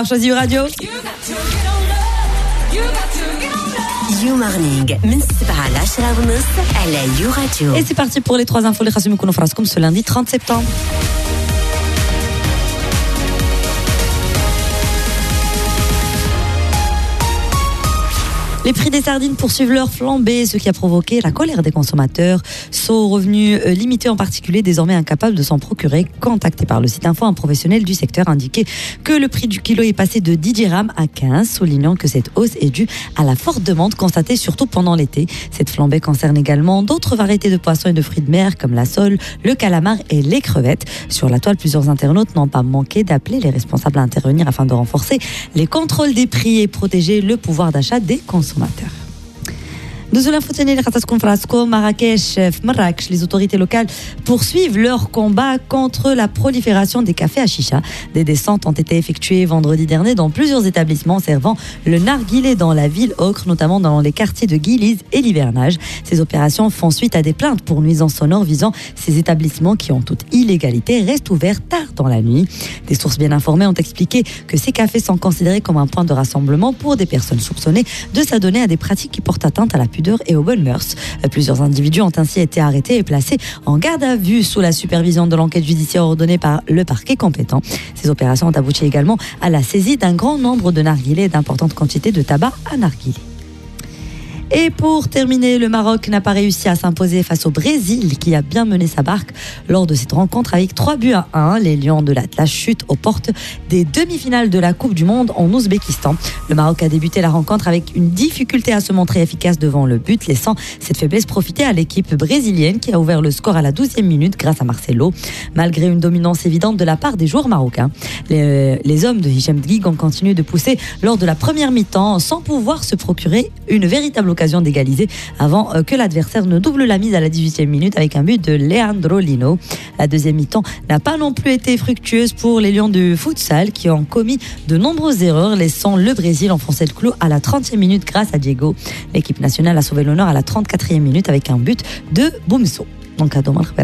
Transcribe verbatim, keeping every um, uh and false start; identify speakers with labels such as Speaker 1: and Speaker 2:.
Speaker 1: avoir choisi You Radio.
Speaker 2: You Morning من سبعة لعشرة ونص على You Radio.
Speaker 1: Et c'est parti pour les trois infos les خاصهم يكونوا في راسكم ce lundi trente septembre. Les prix des sardines poursuivent leur flambée, ce qui a provoqué la colère des consommateurs. Sont revenus limités en particulier, désormais incapables de s'en procurer. Contacté par le site info, un professionnel du secteur indiquait que le prix du kilo est passé de dix dirhams à quinze, soulignant que cette hausse est due à la forte demande constatée surtout pendant l'été. Cette flambée concerne également d'autres variétés de poissons et de fruits de mer comme la sole, le calamar et les crevettes. Sur la toile, plusieurs internautes n'ont pas manqué d'appeler les responsables à intervenir afin de renforcer les contrôles des prix et protéger le pouvoir d'achat des consommateurs. Marrakech, Marrakech, les autorités locales poursuivent leur combat contre la prolifération des cafés à chicha. Des descentes ont été effectuées vendredi dernier dans plusieurs établissements servant le narguilé dans la ville ocre, notamment dans les quartiers de Guilise et l'Hivernage. Ces opérations font suite à des plaintes pour nuisances sonores visant ces établissements qui, en toute illégalité, restent ouverts tard dans la nuit. Des sources bien informées ont expliqué que ces cafés sont considérés comme un point de rassemblement pour des personnes soupçonnées de s'adonner à des pratiques qui portent atteinte à la pudeur et aux bonnes mœurs. Plusieurs individus ont ainsi été arrêtés et placés en garde à vue sous la supervision de l'enquête judiciaire ordonnée par le parquet compétent. Ces opérations ont abouti également à la saisie d'un grand nombre de narguilés et d'importantes quantités de tabac à narguilé. Et pour terminer, le Maroc n'a pas réussi à s'imposer face au Brésil qui a bien mené sa barque lors de cette rencontre avec trois buts à un. Les Lions de l'Atlas chutent aux portes des demi-finales de la Coupe du Monde en Ouzbékistan. Le Maroc a débuté la rencontre avec une difficulté à se montrer efficace devant le but, laissant cette faiblesse profiter à l'équipe brésilienne qui a ouvert le score à la douzième minute grâce à Marcelo. Malgré une dominance évidente de la part des joueurs marocains, les, les hommes de Hicham Dgig ont continué de pousser lors de la première mi-temps sans pouvoir se procurer une véritable occasion d'égaliser avant que l'adversaire ne double la mise à la dix-huitième minute avec un but de Leandro Lino. La deuxième mi-temps n'a pas non plus été fructueuse pour les Lions de futsal qui ont commis de nombreuses erreurs, laissant le Brésil enfoncer le clou à la trentième minute grâce à Diego. L'équipe nationale a sauvé l'honneur à la trente-quatrième minute avec un but de Boumso. Donc à demain.